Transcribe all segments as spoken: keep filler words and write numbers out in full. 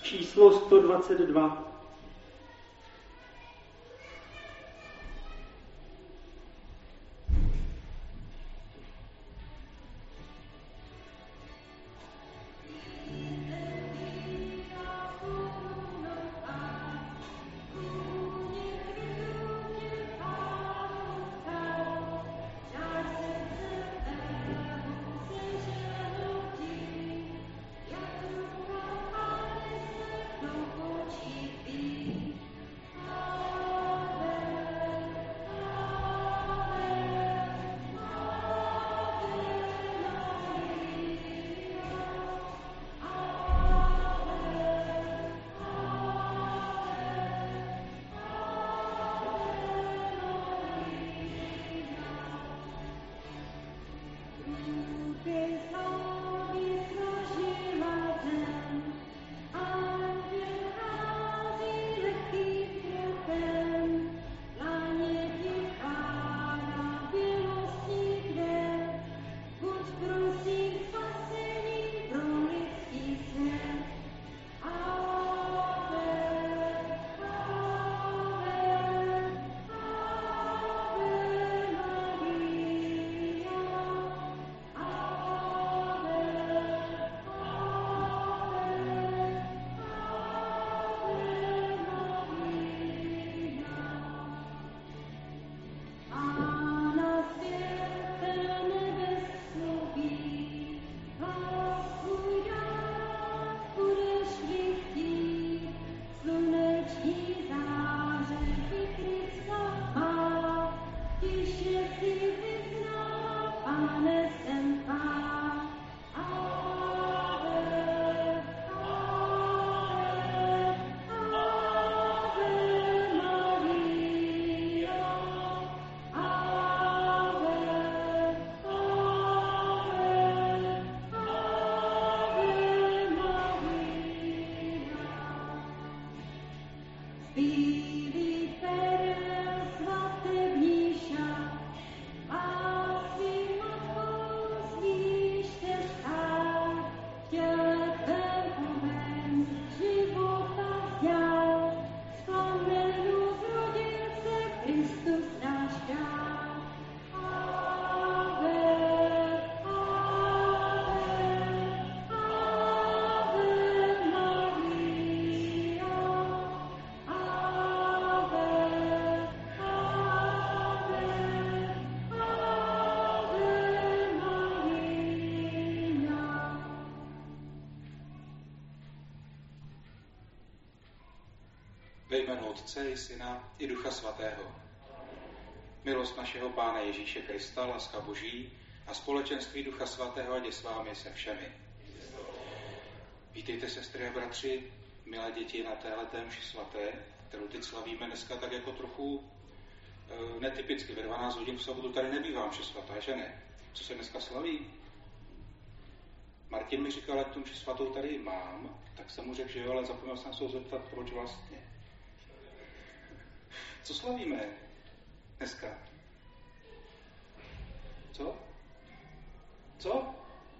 číslo sto dvacet dva. Ve jménu Otce i Syna i Ducha Svatého. Milost našeho Pána Ježíše Krista, láska Boží a společenství Ducha Svatého ať je s vámi se všemi. Vítejte, sestry a bratři, milé děti, na téhleté mši svaté, kterou teď slavíme dneska tak jako trochu e, netypicky. Ve dvanáct hodin v sobotu tady nebývá mše svatá, že ne? Co se dneska slaví? Martin mi říkal, ať tu mši svatou tady mám, tak jsem mu řekl, že jo, ale zapomněl jsem se ho zeptat, proč vlastně. Co slavíme dneska? Co? Co?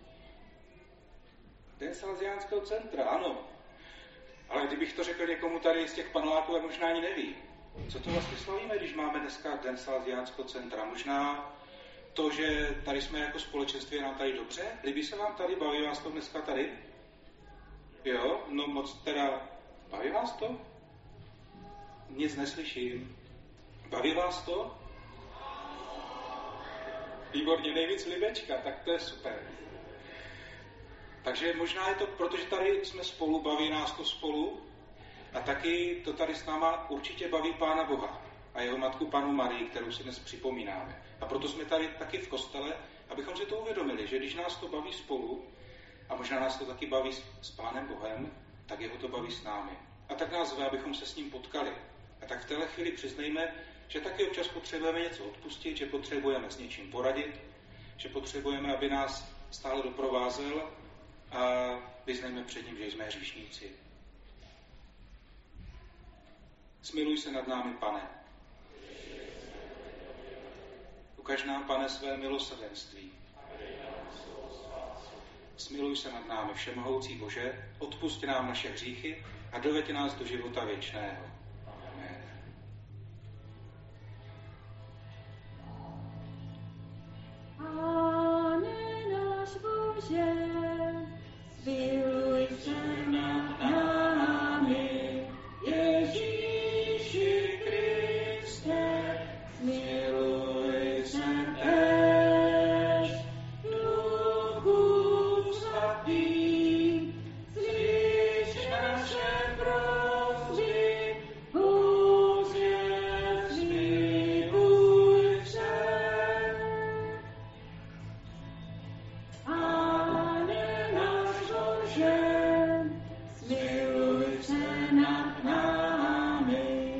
Den Salesiánského centra, ano. Ale kdybych to řekl někomu tady z těch paneláků, tak možná ani neví. Co to vlastně slavíme, když máme dneska Den Salesiánského centra? Možná to, že tady jsme jako společenství, je nám tady dobře? Líbí se vám tady? Baví vás to dneska tady? Jo? No moc teda... Baví vás to? Nic neslyším. Baví vás to? Výborně, nejvíc libečka, tak to je super. Takže možná je to, protože tady jsme spolu, baví nás to spolu a taky to tady s náma určitě baví Pána Boha a jeho matku Panu Marii, kterou si dnes připomínáme. A proto jsme tady taky v kostele, abychom si to uvědomili, že když nás to baví spolu a možná nás to taky baví s Pánem Bohem, tak jeho to baví s námi. A tak nás zve, abychom se s ním potkali. A tak v téhle chvíli přiznejme, že taky občas potřebujeme něco odpustit, že potřebujeme s něčím poradit, že potřebujeme, aby nás stále doprovázel a vyznejme před ním, že jsme hříšníci. Smiluj se nad námi, Pane. Ukaž nám, Pane, své milosrdenství. Smiluj se nad námi, všemohoucí Bože, odpusť nám naše hříchy a doveď nás do života věčného. Amen. Pane náš Bože, smiluj se nad námi, Ježíši Kriste, smiluj se též, Duchu Svatý, slyš naše prosby, Bože, smiluj se. Pane náš Bože, smiluj se nad námi,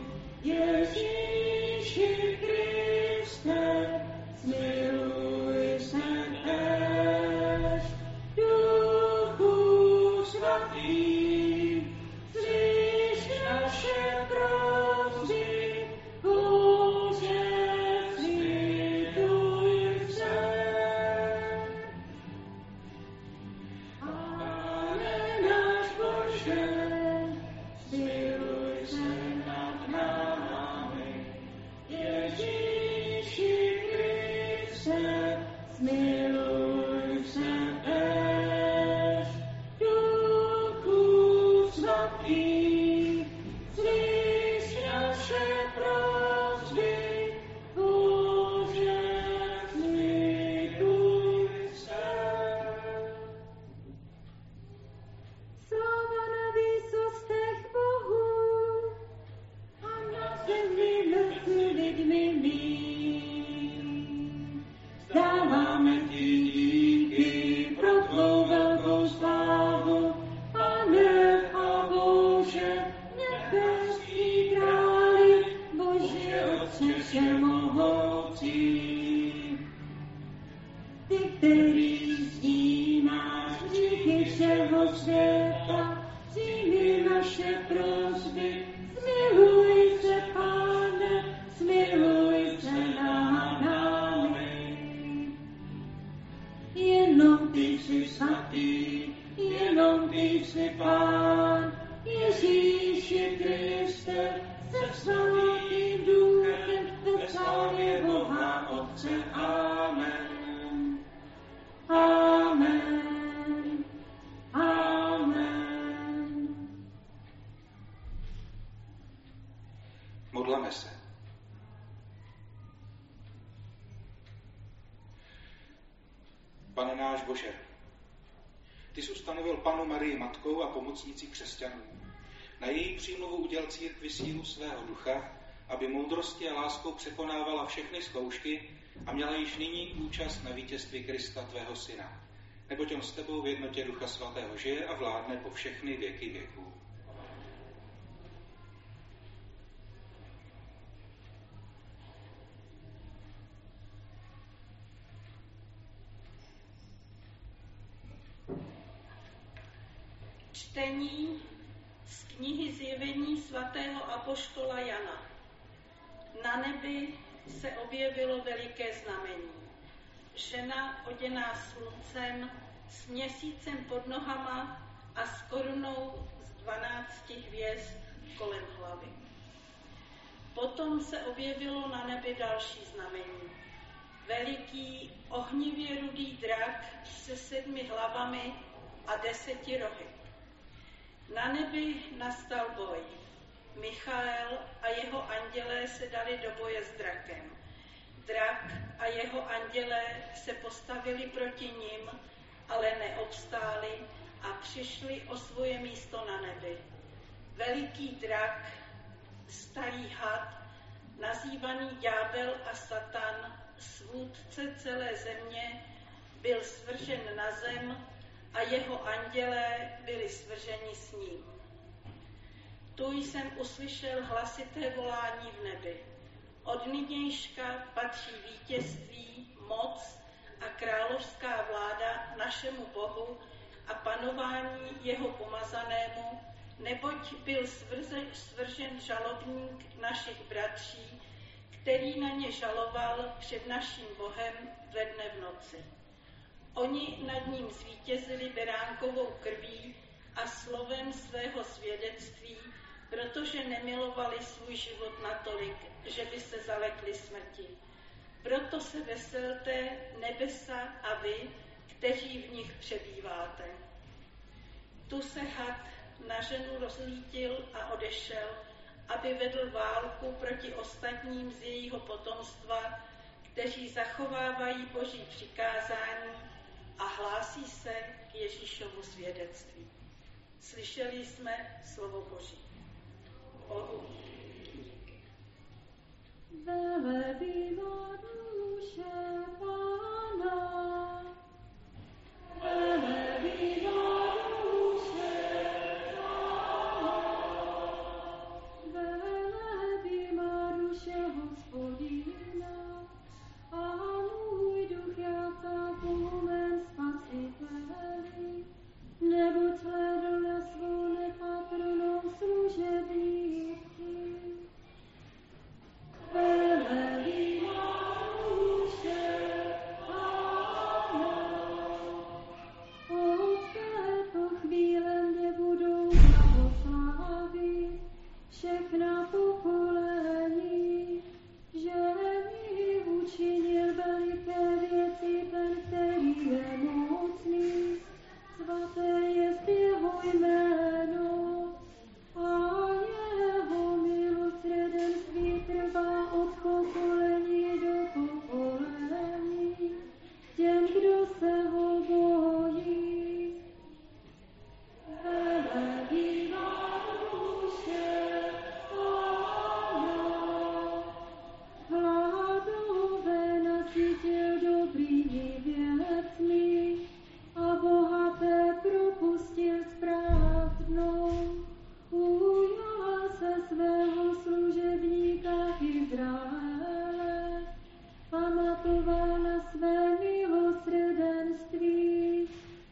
Ježíši Kriste, smiluj se též, Duchu Svatý, slyš naše prosby, Bože, smiluj se. Pane náš Bože, smiluj se nad námi, Ježíši Kriste, smiluj se též, Duchu Svatý, slyš naše prosby, Bože, smiluj se. Sláva na výsostech Bohu a na zemi mezi lidmi mým. Dáváme ti díky pro tvou velkou slávu, Pane a Bože, nebeský králi, Bože Otče všemohoucí. Ty, který snímáš hříchy všeho světa, přijmi naše prosby, smiluj se, Pane, smiluj se nad námi. Jenom ty jsi svatý, jenom ty jsi Pán, Ježíši Kriste, se svatým duchem, ve slávě Boha Otce. Amen. Amen. Amen. Modleme se. Pane náš Bože, ty jsi ustanovil Pannu Marii matkou a pomocnicí křesťanů. Na její přímluvu udělal církvi sílu svého ducha, aby moudrostí a láskou překonávala všechny zkoušky a měla již nyní účast na vítězství Krista, tvého syna. Neboť on s tebou v jednotě Ducha Svatého žije a vládne po všechny věky věků. Čtení z knihy Zjevení svatého apoštola Jana. Na nebi se objevilo veliké znamení. Žena oděná sluncem, s měsícem pod nohama a s korunou z dvanácti hvězd kolem hlavy. Potom se objevilo na nebi další znamení. Veliký, ohnivě rudý drak se sedmi hlavami a deseti rohy. Na nebi nastal boj. Michael a jeho andělé se dali do boje s drakem. Drak a jeho andělé se postavili proti nim, ale neobstáli a přišli o svoje místo na nebi. Veliký drak, starý had, nazývaný ďábel a Satan, svůdce celé země, byl svržen na zem a jeho andělé byli svrženi s ním. Tu jsem uslyšel hlasité volání v nebi. Od nynějška patří vítězství, moc a královská vláda našemu Bohu a panování jeho pomazanému, neboť byl svržen žalobník našich bratří, který na ně žaloval před naším Bohem ve dne v noci. Oni nad ním zvítězili beránkovou krví a slovem svého svědectví, protože nemilovali svůj život natolik, že by se zalekli smrti. Proto se veselte nebesa a vy, kteří v nich přebýváte. Tu se had na ženu rozlítil a odešel, aby vedl válku proti ostatním z jejího potomstva, kteří zachovávají Boží přikázání a hlásí se k Ježíšovu svědectví. Slyšeli jsme slovo Boží. Bohu díky. Velebímo duše Pána, velebímo duše Pána, velebímo duše Hospodina, a můj duch jása po mém Spasiteli, neboť hlédl na svou nepatrnou služebníky. Velebímo duše Pána, od této chvíle mě budou blahoslavit všechna pokolení, že mi učinil veliké věci ten, který je mocný, svaté jest jeho jméno a jeho milosrdenství trvá od pokolení do pokolení, těm, kdo se ho bojí. Velebímo duše Pána, hladové nasytil dobrými věcmi a bohaté propustil s prázdnou. Ujal se svého služebníka Izraele, pamatoval na své milosrdenství.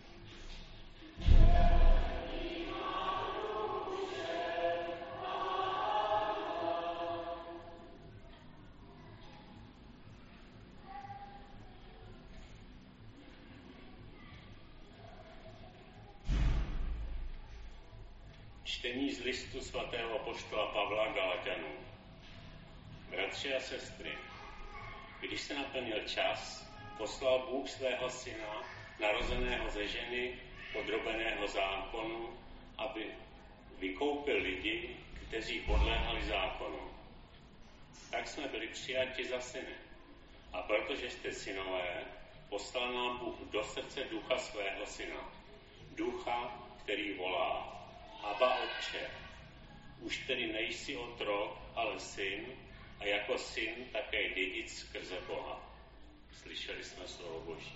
Čtení z listu svatého apoštola Pavla Galaťanům. Bratři a sestry, když se naplnil čas, poslal Bůh svého syna, narozeného ze ženy, podrobeného zákonu, aby vykoupil lidi, kteří podléhali zákonu. Tak jsme byli přijati za syny. A protože jste synové, poslal nám Bůh do srdce ducha svého syna. Ducha, který volá: Abba, Otče. Už tedy nejsi otrok, ale syn, a jako syn také dědic skrze Boha. Slyšeli jsme slovo Boží.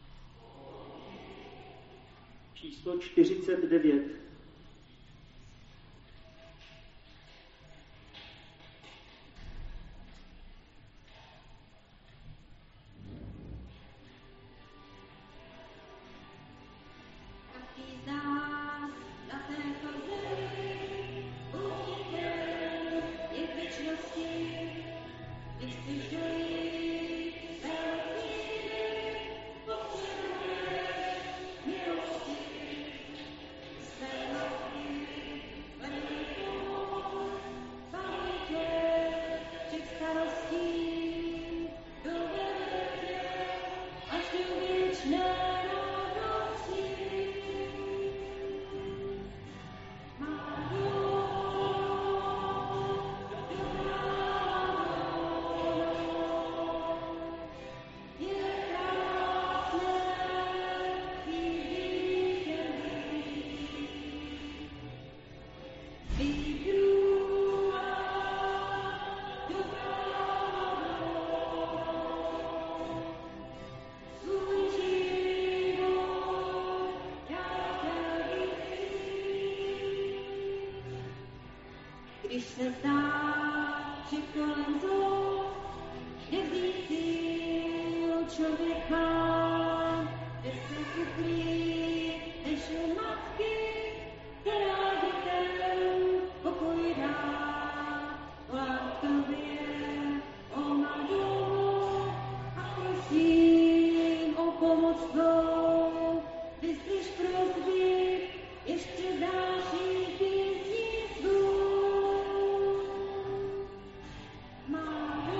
Číslo čtyřicet devět. Každý z nás na této zemi určitě je v věčnosti, když chceš dojít své cíle, potřebuješ milosti, své matky, hledej pomoc, baví tě všech starostí, dovede tě až do věčné radosti. Když se zdá, že kolem zlo nevzít sílu člověka, že se uklí než u matky, která dětem pokoj dá. Volám k tobě, o má domů, a prosím o pomoc tvou. jsou, vyslyš prosby, ještě další písní svůj. Má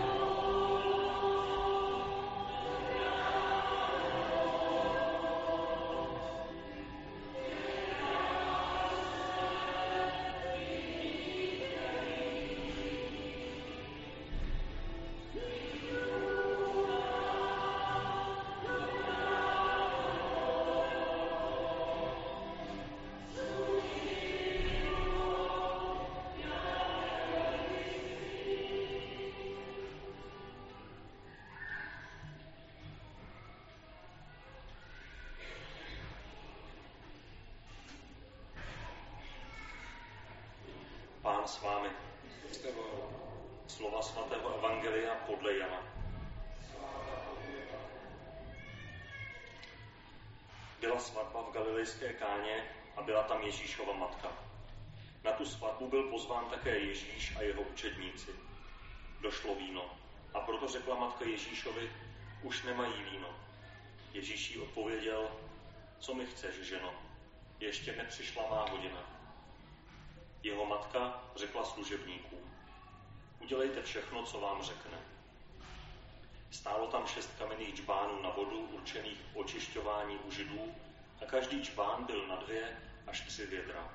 Pán s vámi. Slova svatého evangelia podle Jana. Byla svatba v galilejské Káně a byla tam Ježíšova matka. Na tu svatbu byl pozván také Ježíš a jeho učedníci. Došlo víno a proto řekla matka Ježíšovi, už nemají víno. Ježíš jí odpověděl, co mi chceš, ženo, ještě nepřišla má hodina. Jeho matka řekla služebníkům, udělejte všechno, co vám řekne. Stálo tam šest kamenných džbánů na vodu, určených k očišťování u Židů, a každý džbán byl na dvě až tři vědra.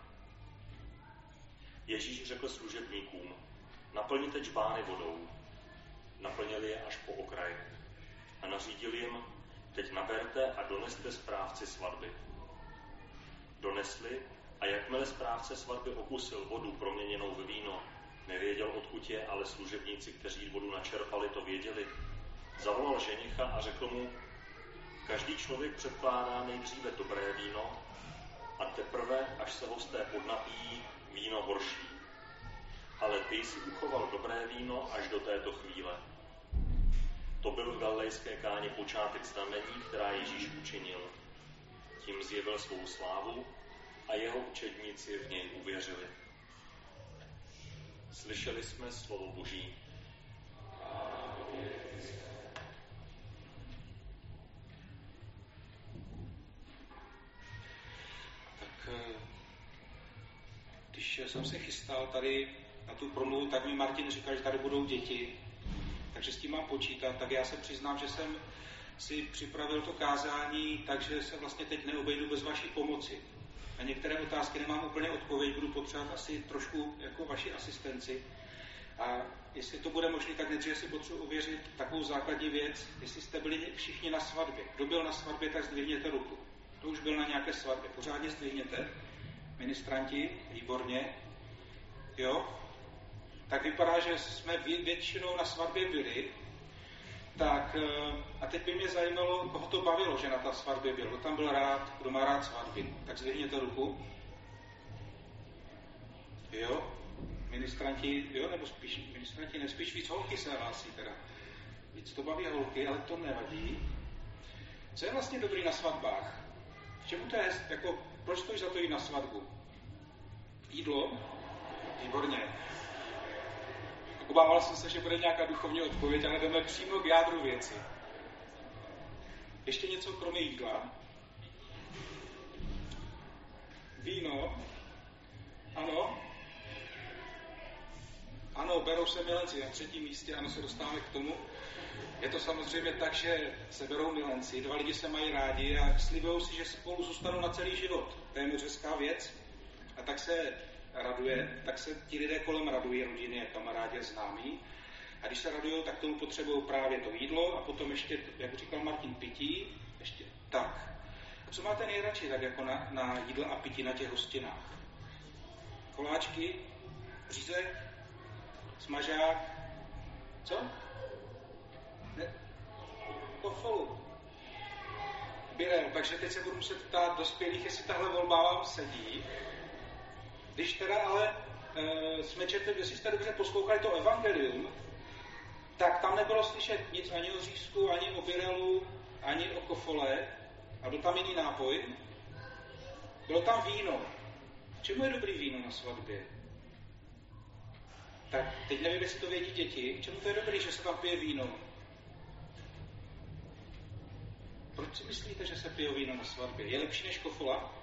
Ježíš řekl služebníkům, naplňte džbány vodou. Naplnili je až po okraj a nařídil jim, teď naberte a doneste správci svatby. Donesli, a jakmile správce svatby okusil vodu proměněnou v víno, nevěděl, odkud je, ale služebníci, kteří vodu načerpali, to věděli, zavolal ženicha a řekl mu, každý člověk předkládá nejdříve dobré víno a teprve, až se hosté podnapíjí, víno horší. Ale ty jsi uchoval dobré víno až do této chvíle. To byl v galilejské Káně počátek znamení, která Ježíš učinil. Tím zjevil svou slávu a jeho učedníci v něj uvěřili. Slyšeli jsme slovo Boží. Tak když jsem se chystal tady na tu promluvu, tak mi Martin říkal, že tady budou děti, takže s tím mám počítat. Tak já se přiznám, že jsem si připravil to kázání, takže se vlastně teď neobejdu bez vaší pomoci. Na některé otázky nemám úplně odpověď, budu potřebovat asi trošku jako vaši asistenci. A jestli to bude možné, tak nejdříve si potřebuji ověřit takovou základní věc, jestli jste byli všichni na svatbě. Kdo byl na svatbě, tak zdvihněte ruku. Kdo už byl na nějaké svatbě, pořádně zdvihněte. Ministranti, výborně. Jo? Tak vypadá, že jsme většinou na svatbě byli. Tak a teď by mě zajímalo, koho to bavilo, že na ta svatbě byl. Kdo tam byl rád, kdo má rád svatby. Tak zdvihněte ruku. Jo? Ministranti, jo, nebo spíš, ministranti nespíš víc holky se hlásí teda. Víc to baví holky, ale to nevadí. Co je vlastně dobrý na svatbách? K čemu to je, jako, proč stojí za to jít na svatbu? Jídlo? Výborně. Obával jsem se, že bude nějaká duchovní odpověď, ale jdeme přímo k jádru věci. Ještě něco kromě jídla? Víno? Ano? Ano, berou se milenci na třetím místě, ano, se dostáváme k tomu. Je to samozřejmě tak, že se berou milenci, dva lidi se mají rádi a slibují si, že spolu zůstanou na celý život. To je moc hezká věc. A tak se raduje, tak se ti lidé kolem radují, rodiny a kamarádi a známí. A když se radují, tak tomu potřebují právě to jídlo a potom ještě, jak říkal Martin, pití. Ještě tak. A co máte nejradši tak jako na, na jídlo a pití na těch hostinách? Koláčky, řízek, smažák, co? Ne? Kofolu. Birel, takže teď se budu muset ptát dospělých, jestli tahle volba vám sedí. Když teda ale e, jsme četli, jestli jste dobře poslouchali to evangelium, tak tam nebylo slyšet nic ani o řízku, ani o birelu, ani o kofole. A byl tam jiný nápoj. Bylo tam víno. Čemu je dobrý víno na svatbě? Tak teď nevím, jestli to vědí děti. Čemu to je dobrý, že se tam pije víno? Proč si myslíte, že se pije víno na svatbě? Je lepší než kofola?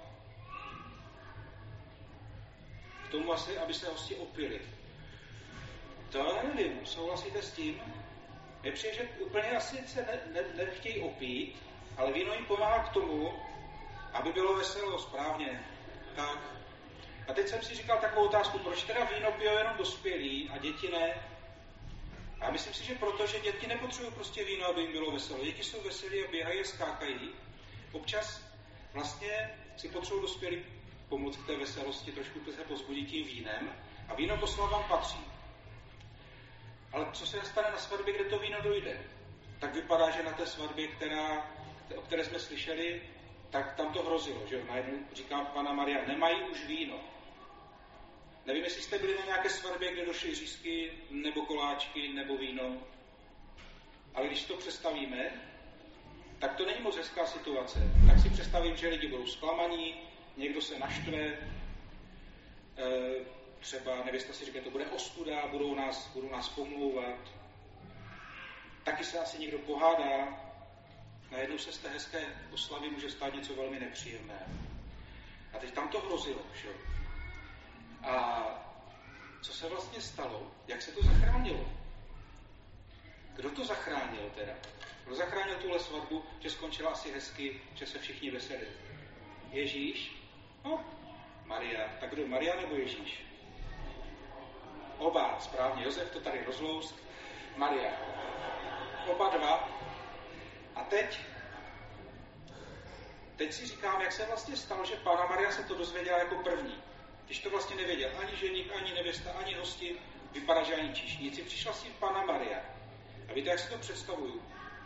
K tomu asi, aby se hosti opili. To nevím, souhlasíte s tím? Je přijde, že úplně asi se ne, ne, nechtějí opít, ale víno jim pomáhá k tomu, aby bylo veselo, správně. Tak. A teď jsem si říkal takovou otázku, proč teda víno pijou jenom dospělí a děti ne? A myslím si, že proto, že děti nepotřebují prostě víno, aby jim bylo veselo. Děti jsou veselí a běhají a skákají. Občas vlastně si potřebují dospělí pomoct k té veselosti, trošku se pozbudit tím vínem. A víno k oslavám patří. Ale co se stane na svatbě, kde to víno dojde? Tak vypadá, že na té svatbě, která, o které jsme slyšeli, tak tam to hrozilo, že najednou říká Panna Maria, nemají už víno. Nevím, jestli jste byli na nějaké svatbě, kde došly řízky, nebo koláčky, nebo víno. Ale když to představíme, tak to není moc hezká situace. Tak si představím, že lidi budou zklamaní, někdo se naštve, třeba nevěsta si říká, to bude ostuda, budou nás, budou nás pomlouvat. Taky se asi někdo pohádá. Najednou se z té hezké oslavy může stát něco velmi nepříjemného. A teď tam to hrozilo, že? A co se vlastně stalo? Jak se to zachránilo? Kdo to zachránil teda? Kdo zachránil tuhle svatbu, že skončila asi hezky, že se všichni veselili? Ježíš? No, Maria. Tak kdo? Maria nebo Ježíš? Oba, správně. Josef to tady rozlousk. Maria. Oba dva. A teď, teď si říkám, jak se vlastně stalo, že Panna Maria se to dozvěděla jako první. Když to vlastně nevěděl ani ženich, ani nevěsta, ani hosti, vypadá, že ani číšníci, přišla s tím Panna Maria. A víte, jak si to představuju?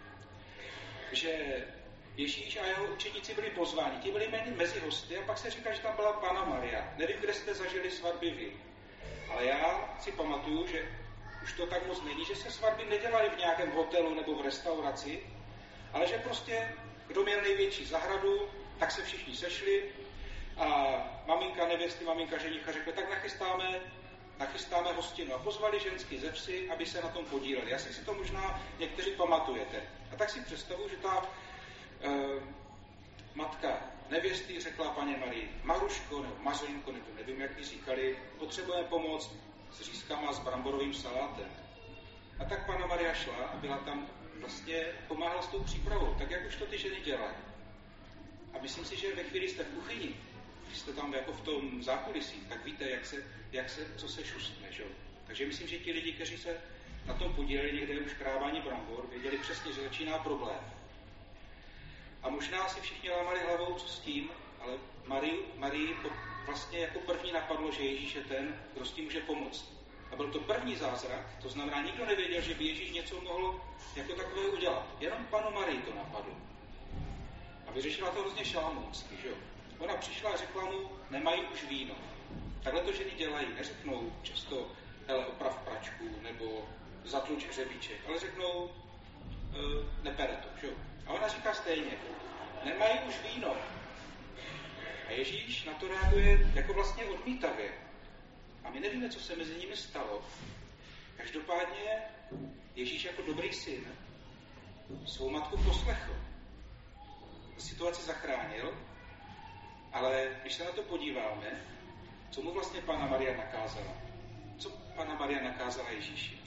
Že Ježíš a jeho učeníci byli pozváni, ti byli mezi hosty a pak se říká, že tam byla Panna Maria. Nevím, kde jste zažili svatby vy, ale já si pamatuju, že už to tak moc není, že se svatby nedělaly v nějakém hotelu nebo v restauraci, ale že prostě, kdo měl největší zahradu, tak se všichni sešli a maminka nevěsty, maminka ženicha řekla, tak nachystáme, nachystáme hostinu a pozvali ženský ze vsi, aby se na tom podíleli. Asi si to možná někteří pamatujete. A tak si představuji, že ta e, matka nevěsty řekla paně Marii, Maruško nebo Mařenko, nebo nevím, jak jí říkali, potřebujeme pomoct s řízkama, s bramborovým salátem. A tak Panna Maria šla a byla tam vlastně pomáhala s tou přípravou, tak jak už to ty ženy dělají. A myslím si, že ve chvíli jste v kuchyni, když jste tam jako v tom zákulisí, tak víte, jak se, jak se, co se šustne, že? Takže myslím, že ti lidi, kteří se na tom podíleli někde už krávání brambor, věděli přesně, že začíná problém. A možná si všichni lámali hlavou, co s tím, ale Marii, Marii vlastně jako první napadlo, že Ježíš je ten, kdo s tím může pomoct. A byl to první zázrak, to znamená, nikdo nevěděl, že by Ježíš něco mohl jako takové udělat. Jenom Pannu Marii to napadlo. A vyřešila to hrozně šalamounsky, že jo? Ona přišla a řekla mu, nemají už víno. Takhle to ženy dělají, neřeknou často, hele, oprav pračku, nebo zatluč hřebíček, ale řeknou, e, nepere to, že jo? A ona říká stejně, nemají už víno. A Ježíš na to reaguje jako vlastně odmítavě. A my nevíme, co se mezi nimi stalo. Každopádně Ježíš jako dobrý syn svou matku poslechl. Situaci zachránil, ale když se na to podíváme, co mu vlastně Panna Maria nakázala? Co Panna Maria nakázala Ježíši?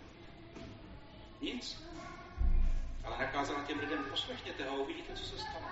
Nic. Ale nakázala těm lidem, poslechněte ho a uvidíte, co se stane.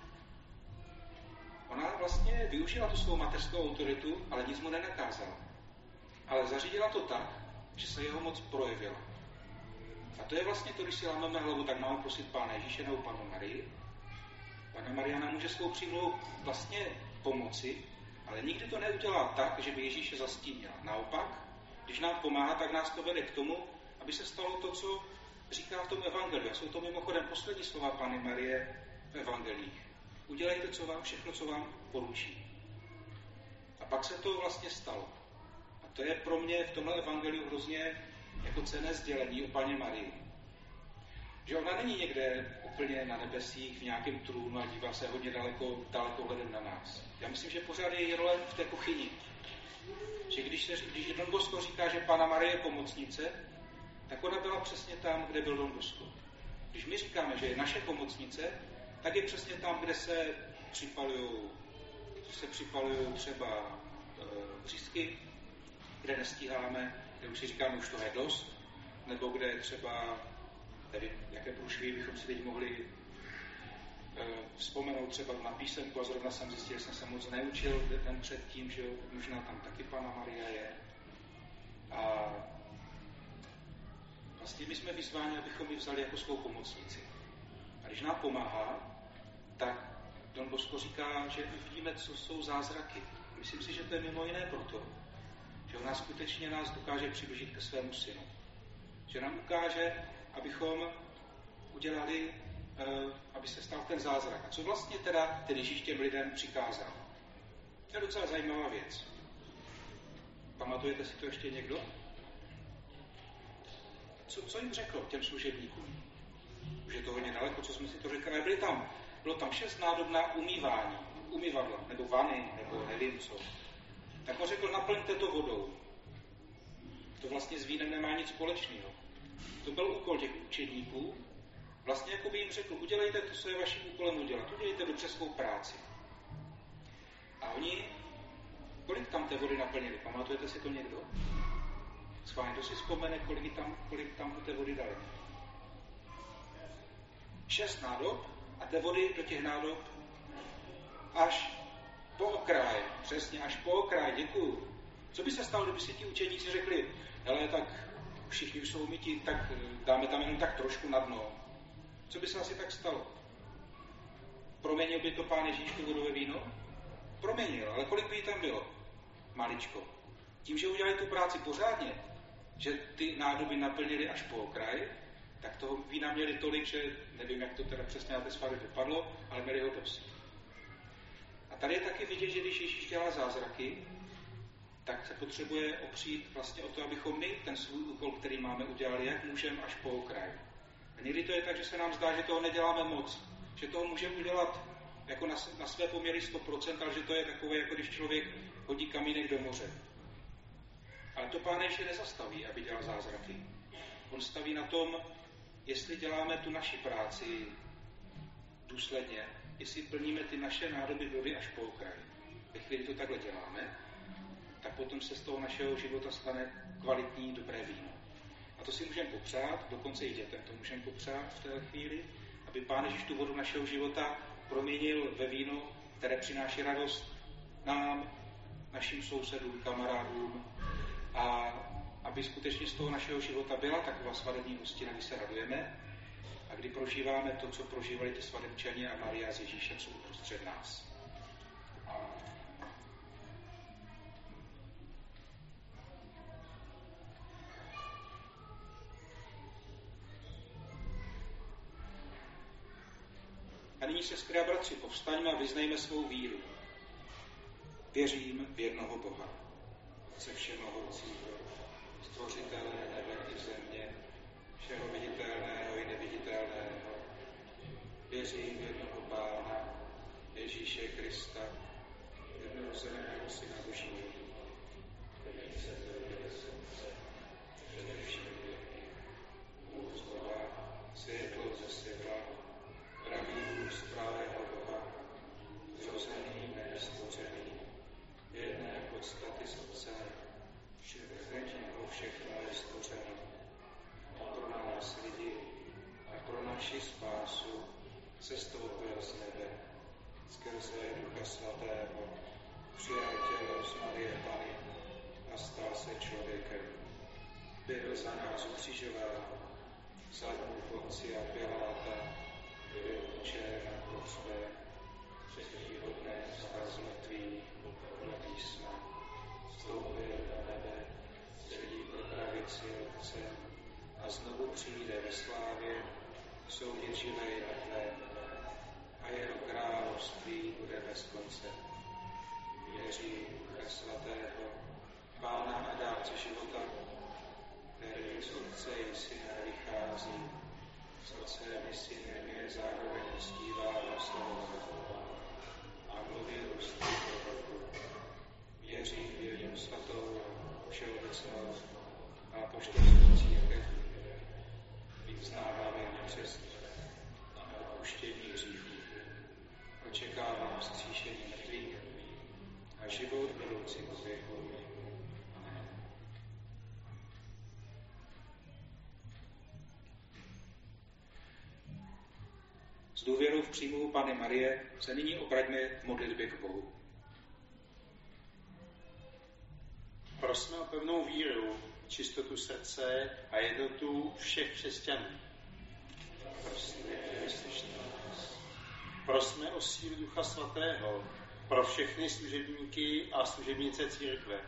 Ona vlastně využila tu svou mateřskou autoritu, ale nic mu nenakázala. Ale zařídila to tak, že se jeho moc projevila. A to je vlastně to, když si lámeme hlavu, tak máme prosit Pána Ježíše nebo Pannu Marii. Panna Maria nám může svou přímluvou vlastně pomoci, ale nikdy to neudělá tak, že by Ježíše zastínila. Naopak, když nám pomáhá, tak nás to vede k tomu, aby se stalo to, co říká v tom evangeliu. A jsou to mimochodem poslední slova Panny Marie v evangelích. Udělejte co vám, všechno, co vám poručí. A pak se to vlastně stalo. A to je pro mě v tomhle evangeliu hrozně jako cenné sdělení o Panně Marii. Že ona není někde úplně na nebesích, v nějakém trůnu a dívá se hodně daleko, daleko hledem na nás. Já myslím, že pořád je její role v té kuchyni. Že když, se, když Don Bosco říká, že Panna Marie je pomocnice, tak ona byla přesně tam, kde byl Don Bosco. Když my říkáme, že je naše pomocnice, tak je přesně tam, kde se připalují se připalují třeba e, břízky, kde nestíháme, kde už si říkáme, už toho je dost, nebo kde třeba, nevím, jaké průšvy bychom si teď mohli e, vzpomenout třeba na písemku, a zrovna jsem zjistil, že jsem se moc neučil den předtím, že možná tam taky Panna Maria je. A vlastně my jsme vyzváni, abychom ji vzali jako svou pomocnici. A když nám pomáhá, tak Don Bosco říká, že vidíme, co jsou zázraky. Myslím si, že to je mimo jiné proto, že ona skutečně nás dokáže přiblížit ke svému synu. Že nám ukáže, abychom udělali, uh, aby se stal ten zázrak. A co vlastně teda ten Ježíš těm lidem přikázal? To je docela zajímavá věc. Pamatujete si to ještě někdo? Co, co jim řekl těm služebníkům? Už je to hodně daleko, co jsme si to řekli. Byli tam, bylo tam šest nádob na umývání, umývadla, nebo vany, nebo nevím co. Tak on řekl, naplňte to vodou. To vlastně s vínem nemá nic společného. To byl úkol těch učedníků. Vlastně jako by jim řekl, udělejte to, co je vaším úkolem udělat. Udělejte dobře svou práci. A oni, kolik tam té vody naplnili? Pamatujete si to někdo? Schválně, kdo si vzpomene, kolik tam, kolik tam té vody dali? Šest nádob a té vody do těch nádob až po okraj. Přesně, až po okraj, děkuju. Co by se stalo, kdyby si ti učeníci řekli, hele, tak všichni už jsou umytí, tak dáme tam jenom tak trošku na dno. Co by se asi tak stalo? Proměnil by to Pán Ježíš tu vodu ve víno? Proměnil, ale kolik by jí tam bylo? Maličko. Tím, že udělali tu práci pořádně, že ty nádoby naplnili až po okraj, tak toho vína měli tolik, že nevím, jak to teda přesně na té svatbě dopadlo, ale měli ho dost. A tady je taky vidět, že když Ježíš dělá zázraky, tak se potřebuje opřít vlastně o to, abychom my ten svůj úkol, který máme, udělali, jak můžeme, až po okraj. A někdy to je tak, že se nám zdá, že toho neděláme moc, že toho můžeme udělat jako na, na své poměry sto procent, ale že to je takové, jako když člověk hodí kamínek do moře. Ale to Pán ještě nezastaví, aby dělal zázraky. On staví na tom, jestli děláme tu naši práci důsledně, jestli plníme ty naše nádoby vody až po okraj. Ve chvíli to takhle děláme, tak potom se z toho našeho života stane kvalitní, dobré víno. A to si můžeme popřát, dokonce i dětem to můžeme popřát v té chvíli, aby Pán Ježíš tu vodu našeho života proměnil ve víno, které přináší radost nám, našim sousedům, kamarádům, a aby skutečně z toho našeho života byla taková svadební hostina, kdy se radujeme a kdy prožíváme to, co prožívali ty svadebčani a Maria s Ježíšem jsou uprostřed nás. A nyní, sestry a bratři, povstaňme a vyznejme svou víru. Věřím v jednoho Boha, Otce všemohoucího, stvořitele nebe i země, všeho viditelného i neviditelného. Věřím v jednoho Pána, Ježíše Krista, jednorozeného Syna Božího, který se zrodil z slunce, především věky, Bůh z Boha, světlo ze světla, pravý Bůh z pravého Boha, zrozený, nestvořený, jedné podstaty z Otce, ve něho všechno je stvořeno. A pro nás lidi a pro naši spásu se stoupil z nebe, skrze Ducha Svatého, přijal tělo z Marie Panny a stal se člověkem. Byl za nás ukřižován, za dnů Poncia Piláta, byl mučen a pohřben, třetího dne vstal z mrtvých, podle písma, vstoupil do nebe, sedí pro pravici Otce a znovu přijde ve slávě soudit živé i mrtvé a jeho království bude bez konce. Věřím Ducha Svatého, Pána a dárce života, který z Otce i Syna vychází, s Otcem i Synem je zároveň uctíván a oslavován a mluví ústy proroků. Věřím v jednu svatou, všeobecnou a apoštolskou církev. Vyznáváme křest a odpuštění hříchů. sláva vzkříšení mrtvých a život budoucí po věku. Amen. S důvěrou v přímluvu Panny Marie se nyní obraťme v modlitbě k Bohu. Prosme o pevnou víru, čistotu srdce a jednotu všech křesťanů. Prosme o sílu Ducha Svatého pro všechny služebníky a služebnice církve.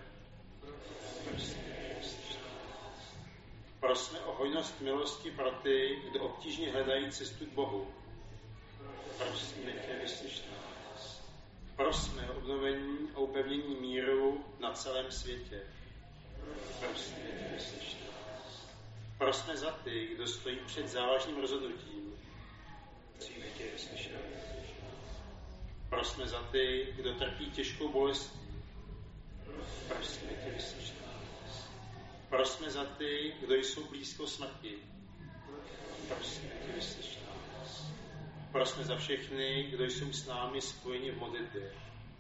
Prosme o hojnost milosti pro ty, kdo obtížně hledají cestu k Bohu. Prosme tě, vyslyš nás. Prosme o obnovení a upevnění míru na celém světě. Prosme tě, vyslyš nás. Prosme za ty, kdo stojí před závažným rozhodnutím. Prosme tě, vyslyš nás. Prosme za ty, kdo trpí těžkou bolestí. Prosme tě, vyslyš nás. Prosme za ty, kdo jsou blízko smrti. Prosme tě, vyslyš nás. Prosme za všechny, kdo jsou s námi spojeni v modlitbě.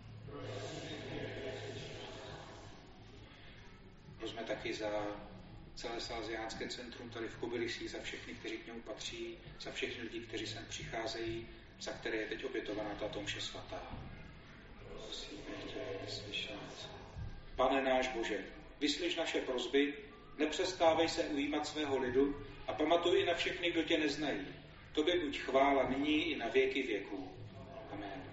Prosme taky za celé Salesiánské centrum tady v Kobylisích, za všechny, kteří k němu patří, za všechny lidi, kteří sem přicházejí, za které je teď obětovaná tato mše svatá. Pane náš Bože, vyslyš naše prosby, nepřestávej se ujímat svého lidu a pamatuj i na všechny, kdo tě neznají. Tobě buď chvála nyní i na věky věků. Amen.